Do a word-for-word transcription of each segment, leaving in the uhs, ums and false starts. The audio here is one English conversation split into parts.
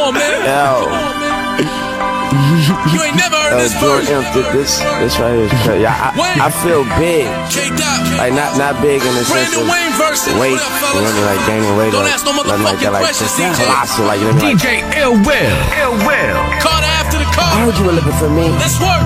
on, man. Yo. Come on, man. You ain't never heard Uh, this Jordan version. M did this, this right here is crazy. Yeah, I, I feel big. Like, not not big in the sense of weight. You know what I mean? Like, gaining weight or nothing like that. Like, just colossal. Like, you know what I mean? D J Ill Will. Ill Will. Carter after the car. I heard you were looking for me. Let's work.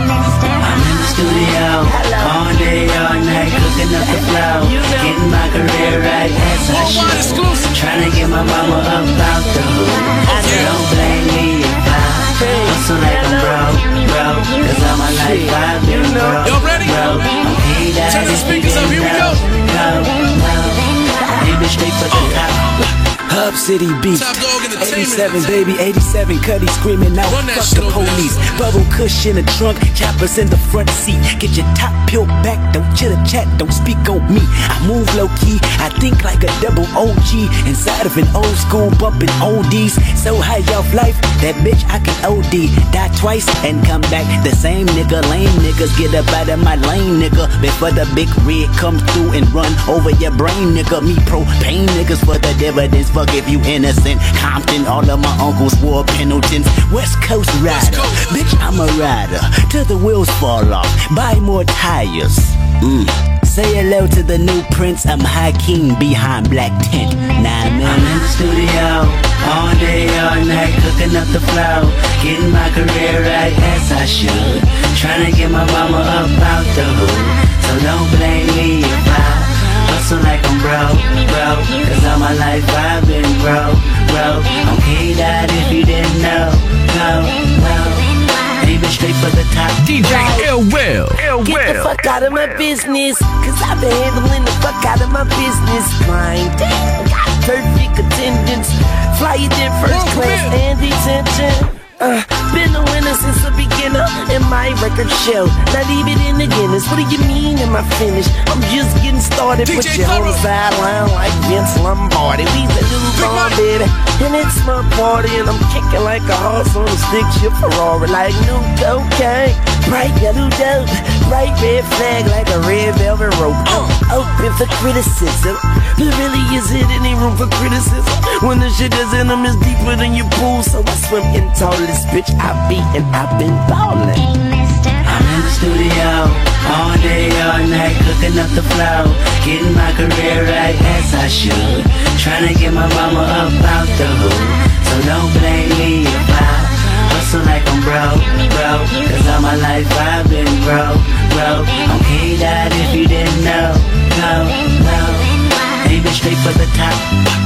I'm in the studio, all day, all night, cooking up the flow, getting my career right as I should. Trying to get my mama up out the hood. Don't blame me if I hustle like I'm broke, broke, cause all my life I've been broke, Y'all ready? broke. Okay, that Turn the speakers up, here we go. Go, go. Aim it straight for the top. Hub City Beat, Top Dog Entertainment. eighty-seven baby, eighty-seven Cuddy screaming out, Run that fuck shit the over police. there. Bubble Kush in the trunk, choppers in the front seat. Get your top peeled back, don't chitter chat, don't speak on me. I move low key, I think like a double O G. Inside of an old school bumping oldies. So high off life, that bitch I can O D. Die twice and come back the same nigga. Lame niggas get up out of my lane, nigga. Before the big red comes through and run over your brain, nigga. Me propane niggas for the dividends. Fuck if you innocent. Compton, all of my uncles wore Pendletons. West Coast rider, Coast. bitch I'm a rider. Till the wheels fall off, buy more tires. Mm. Say hello to the new prince. I'm Hakeem behind black tent. Nah man. I'm in the studio, all day, all night, cooking up the flow, getting my career right as I should. Trying to get my mama up out the hood. So don't blame me if I hustle like I'm broke, broke, cause all my life I've been broke, broke. I'm K-Dot if you didn't know, go, go. Aiming straight for the top. D J Ill Will. Ill Get the Will. fuck out of my business, cause I've been handling the fuck out of my business. Grind, got perfect attendance, flying in first class and detention. Uh, been a winner since the beginner in my record show. Not even in the Guinness. What do you mean am I finished? I'm just getting started. D J Put your whole Thorough. sideline like Vince Lombardi. We the new on, baby. And it's my party, and I'm kicking like a horse on a stick shift Ferrari, like new cocaine. Bright yellow dope, bright red flag like a red velvet rope. I'm open for criticism. There really isn't any room for criticism when the shit that's in them is deeper than your pool. So I swim in tallest bitch I be, and I've been ballin'. I'm in the studio, all day, all night, cooking up the flow, getting my career right as I should. Trying to get my mama up out the hood. So don't blame me if I hustle like I'm broke, broke, cause all my life I've been broke, broke. I'm K-Dot if you didn't know, go, go. Aiming straight for the top.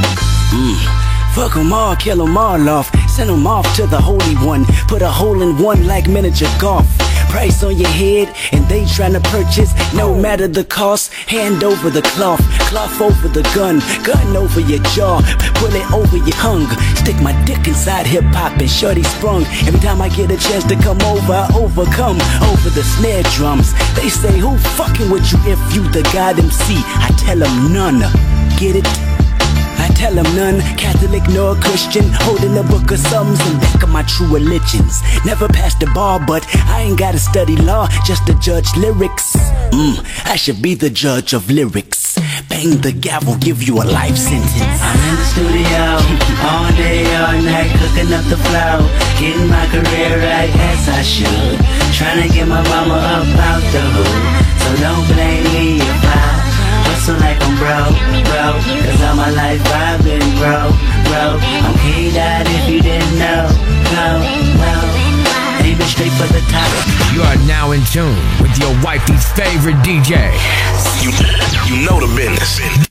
Mm. Fuck them all, kill them all off. Send them off to the Holy One. Put a hole in one like miniature golf. Price on your head and they tryna purchase. No matter the cost, hand over the cloth. Cloth over the gun, gun over your jaw. Pull it over your hunger. Stick my dick inside hip-hop and shorty sprung. Every time I get a chance to come over, I overcome. Over the snare drums. They say who fucking with you if you the God M C? I tell them none. Get it? I tell them none, Catholic nor Christian. Holding the book of Psalms and back of my true religions. Never passed the bar, but I ain't gotta study law, just to judge lyrics. Mm, I should be the judge of lyrics. Bang the gavel, give you a life sentence. I'm in the studio, all day, all night, cooking up the flow, getting my career right as I should. Trying to get my mama up out the hood. So don't blame me if I hustle like I'm broke, broke, cause all my life I've been broke, broke. I'm K-Dot if you didn't know, go, go. Aiming straight for the top. You are now in tune with your wifey's favorite D J. You, you know the business.